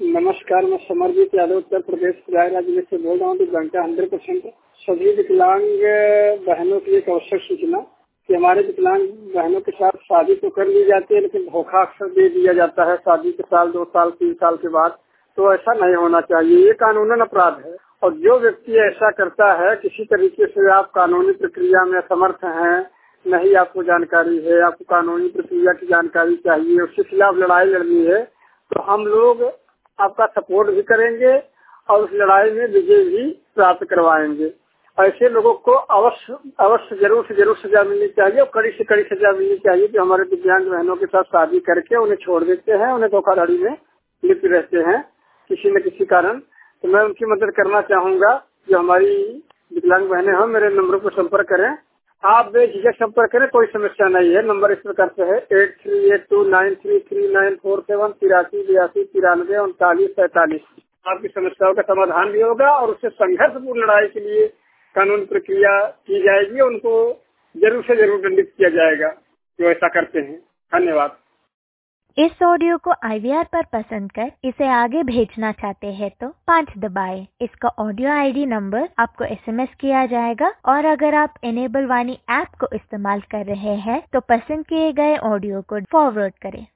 नमस्कार, मैं समरजीत यादव उत्तर प्रदेश राज्य से बोल रहा हूँ। दिव्यांगता 100% सभी विकलांग बहनों की एक आवश्यक सूचना कि हमारे विकलांग बहनों के साथ शादी तो कर ली जाती है, लेकिन धोखा अक्सर दे दिया जाता है शादी के साल, 2 साल, 3 साल के बाद। तो ऐसा नहीं होना चाहिए, ये कानूनन अपराध है। और जो व्यक्ति ऐसा करता है, किसी तरीके से आप कानूनी प्रक्रिया में असमर्थ हैं, नहीं आपको जानकारी है, आपको कानूनी प्रक्रिया की जानकारी चाहिए, उसके खिलाफ लड़ाई लड़नी है, तो हम लोग आपका सपोर्ट भी करेंगे और उस लड़ाई में विजय भी प्राप्त करवाएंगे। ऐसे लोगों को अवश्य अवश्य जरूर से जरूर सजा मिलनी चाहिए और कड़ी से कड़ी सजा मिलनी चाहिए जो हमारे दिव्यांग बहनों के साथ शादी करके उन्हें छोड़ देते हैं, उन्हें धोखाधड़ी में लिप्त रहते हैं किसी न किसी कारण। तो मैं उनकी मदद करना चाहूंगा। जो हमारी विकलांग बहनें हैं, मेरे नंबर पर संपर्क करें। आप बेझिझक संपर्क करें, कोई समस्या नहीं है। नंबर इस प्रकार से है 8382933947 8382933947। आपकी समस्याओं का समाधान भी होगा और उससे संघर्षपूर्ण लड़ाई के लिए कानून प्रक्रिया की जाएगी। उनको जरूर से जरूर दंडित किया जाएगा जो ऐसा करते हैं। धन्यवाद। इस ऑडियो को IVR पर पसंद कर इसे आगे भेजना चाहते हैं तो 5 दबाएं। इसका ऑडियो ID नंबर आपको SMS किया जाएगा और अगर आप इनेबल वाणी ऐप को इस्तेमाल कर रहे हैं तो पसंद किए गए ऑडियो को फॉरवर्ड करें।